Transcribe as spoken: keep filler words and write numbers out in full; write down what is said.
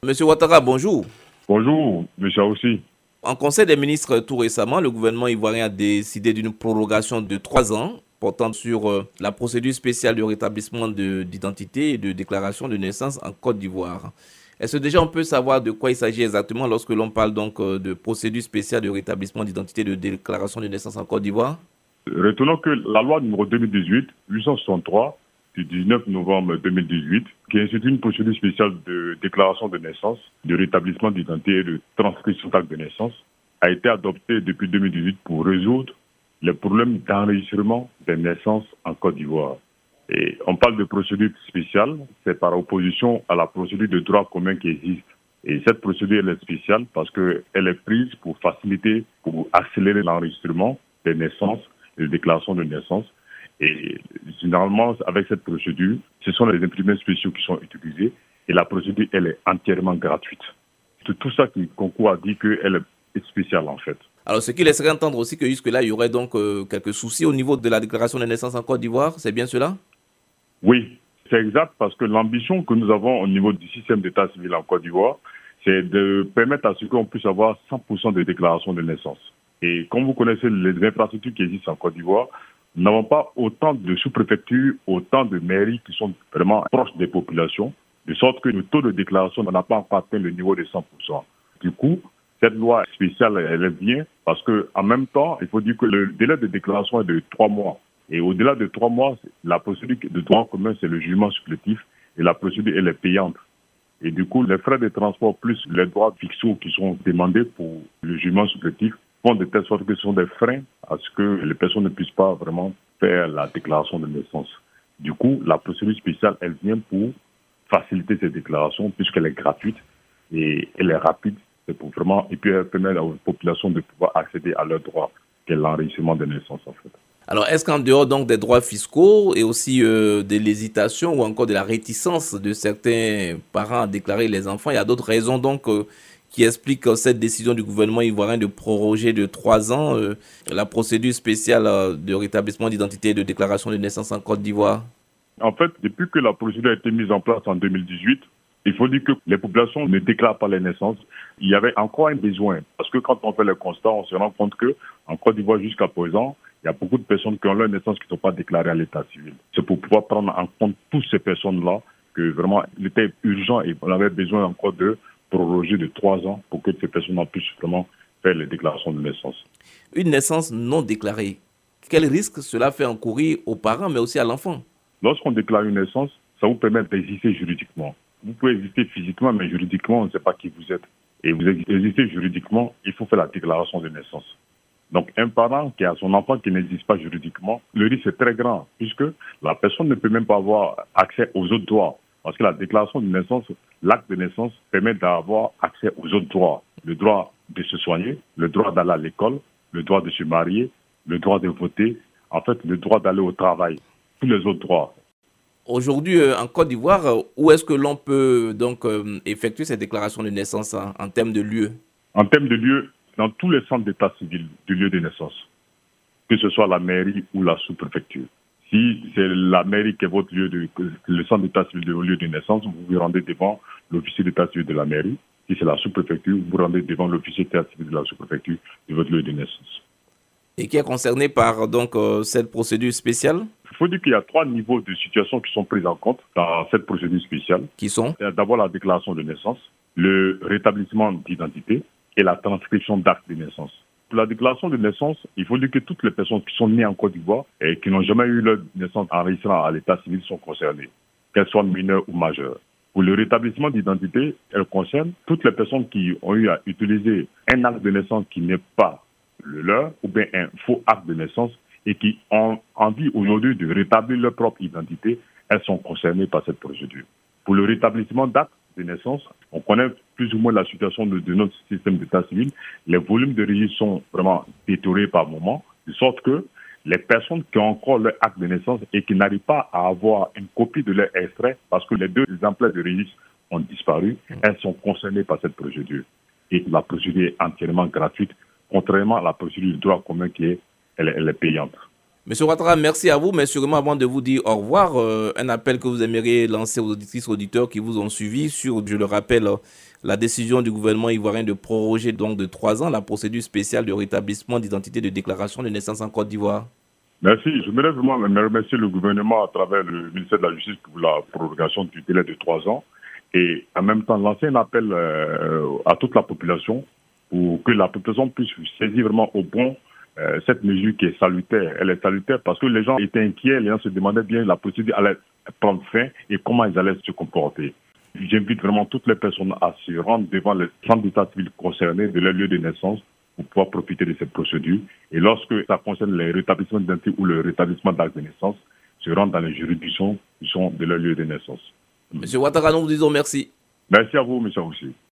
Monsieur Ouattara, bonjour. Bonjour, monsieur aussi. En Conseil des ministres tout récemment, le gouvernement ivoirien a décidé d'une prorogation de trois ans portant sur euh, la procédure spéciale de rétablissement de- d'identité et de déclaration de naissance en Côte d'Ivoire. Est-ce que déjà on peut savoir de quoi il s'agit exactement lorsque l'on parle donc euh, de procédure spéciale de rétablissement d'identité et de déclaration de naissance en Côte d'Ivoire? Retenons que la loi numéro deux mille dix-huit, huit cent soixante-trois du dix-neuf novembre deux mille dix-huit, qui institue une procédure spéciale de déclaration de naissance, de rétablissement d'identité et de transcription d'acte de naissance, a été adoptée depuis deux mille dix-huit pour résoudre les problèmes d'enregistrement des naissances en Côte d'Ivoire. Et on parle de procédure spéciale, c'est par opposition à la procédure de droit commun qui existe. Et cette procédure, elle est spéciale parce qu'elle est prise pour faciliter, pour accélérer l'enregistrement des naissances, des déclarations de naissance. Et généralement, avec cette procédure, ce sont les imprimés spéciaux qui sont utilisés et la procédure, elle est entièrement gratuite. C'est tout ça qui concourt à dire qu'elle est spéciale en fait. Alors, ce qui laisserait entendre aussi que jusque-là, il y aurait donc euh, quelques soucis au niveau de la déclaration de naissance en Côte d'Ivoire, c'est bien cela? Oui, c'est exact parce que l'ambition que nous avons au niveau du système d'état civil en Côte d'Ivoire, c'est de permettre à ce qu'on puisse avoir cent pour cent de déclarations de naissance. Et comme vous connaissez les infrastructures qui existent en Côte d'Ivoire, nous n'avons pas autant de sous-préfectures, autant de mairies qui sont vraiment proches des populations, de sorte que le taux de déclaration n'a pas encore atteint le niveau de cent pour cent. Du coup, cette loi spéciale, elle est bien parce qu'en même temps, il faut dire que le délai de déclaration est de trois mois. Et au-delà de trois mois, la procédure de droit commun, c'est le jugement supplétif et la procédure, elle est payante. Et du coup, les frais de transport plus les droits fixaux qui sont demandés pour le jugement supplétif font de telle sorte que ce sont des freins à ce que les personnes ne puissent pas vraiment faire la déclaration de naissance. Du coup, la procédure spéciale, elle vient pour faciliter ces déclarations puisqu'elle est gratuite et elle est rapide. C'est pour vraiment, et puis elle permet aux populations de pouvoir accéder à leurs droits, qui est l'enregistrement de naissance en fait. Alors, est-ce qu'en dehors donc des droits fiscaux et aussi euh, de l'hésitation ou encore de la réticence de certains parents à déclarer les enfants, il y a d'autres raisons donc euh, qui expliquent euh, cette décision du gouvernement ivoirien de proroger de trois ans euh, la procédure spéciale euh, de rétablissement d'identité et de déclaration de naissance en Côte d'Ivoire? En fait, depuis que la procédure a été mise en place en deux mille dix-huit, il faut dire que les populations ne déclarent pas les naissances. Il y avait encore un besoin. Parce que quand on fait le constat, on se rend compte qu'en Côte d'Ivoire, jusqu'à présent, il y a beaucoup de personnes qui ont leur naissance qui ne sont pas déclarées à l'état civil. C'est pour pouvoir prendre en compte toutes ces personnes-là que vraiment, il était urgent et on avait besoin encore de proroger de trois ans pour que ces personnes-là puissent vraiment faire les déclarations de naissance. Une naissance non déclarée, quel risque cela fait encourir aux parents mais aussi à l'enfant? Lorsqu'on déclare une naissance, ça vous permet d'exister juridiquement. Vous pouvez exister physiquement, mais juridiquement, on ne sait pas qui vous êtes. Et vous existez juridiquement, il faut faire la déclaration de naissance. Donc, un parent qui a son enfant qui n'existe pas juridiquement, le risque est très grand, puisque la personne ne peut même pas avoir accès aux autres droits. Parce que la déclaration de naissance, l'acte de naissance permet d'avoir accès aux autres droits. Le droit de se soigner, le droit d'aller à l'école, le droit de se marier, le droit de voter, en fait, le droit d'aller au travail, tous les autres droits. Aujourd'hui, euh, en Côte d'Ivoire, euh, où est-ce que l'on peut donc euh, effectuer cette déclaration de naissance en, en termes de lieu? En termes de lieu, dans tous les centres d'état civil du lieu de naissance, que ce soit la mairie ou la sous-préfecture. Si c'est la mairie qui est votre lieu de, le centre d'état civil de votre lieu de naissance, vous vous rendez devant l'officier d'état civil de la mairie. Si c'est la sous-préfecture, vous vous rendez devant l'officier d'état civil de la sous-préfecture de votre lieu de naissance. Et qui est concerné par donc euh, cette procédure spéciale? Il faut dire qu'il y a trois niveaux de situation qui sont pris en compte dans cette procédure spéciale. Qui sont? D'abord la déclaration de naissance, le rétablissement d'identité et la transcription d'acte de naissance. Pour la déclaration de naissance, il faut dire que toutes les personnes qui sont nées en Côte d'Ivoire et qui n'ont jamais eu leur naissance enregistrée à l'état civil sont concernées, qu'elles soient mineures ou majeures. Pour le rétablissement d'identité, elle concerne toutes les personnes qui ont eu à utiliser un acte de naissance qui n'est pas le leur ou bien un faux acte de naissance et qui ont envie aujourd'hui de rétablir leur propre identité, elles sont concernées par cette procédure. Pour le rétablissement d'acte de naissance, on connaît plus ou moins la situation de, de notre système d'état civil. Les volumes de registre sont vraiment détériorés par moment, de sorte que les personnes qui ont encore leur acte de naissance et qui n'arrivent pas à avoir une copie de leur extrait, parce que les deux exemplaires de registre ont disparu, elles sont concernées par cette procédure. Et la procédure est entièrement gratuite, contrairement à la procédure de droit commun qui est, elle, elle est payante. Monsieur Ouattara, merci à vous, mais sûrement avant de vous dire au revoir, euh, un appel que vous aimeriez lancer aux auditrices, auditeurs qui vous ont suivi sur, je le rappelle, euh, la décision du gouvernement ivoirien de proroger donc de trois ans la procédure spéciale de rétablissement d'identité de déclaration de naissance en Côte d'Ivoire. Merci. Je voudrais vraiment remercier le gouvernement à travers le ministère de la Justice pour la prorogation du délai de trois ans et en même temps lancer un appel euh, à toute la population pour que la population puisse saisir vraiment au bon euh, cette mesure qui est salutaire. Elle est salutaire parce que les gens étaient inquiets, les gens se demandaient bien la procédure allait prendre fin et comment ils allaient se comporter. J'invite vraiment toutes les personnes à se rendre devant les centres d'état civil concernés de leur lieu de naissance pour pouvoir profiter de cette procédure. Et lorsque ça concerne les rétablissements d'identité ou le rétablissement d'acte de naissance, se rendre dans les juridictions qui sont de leur lieu de naissance. Monsieur Ouattara, nous vous disons merci. Merci à vous, monsieur aussi.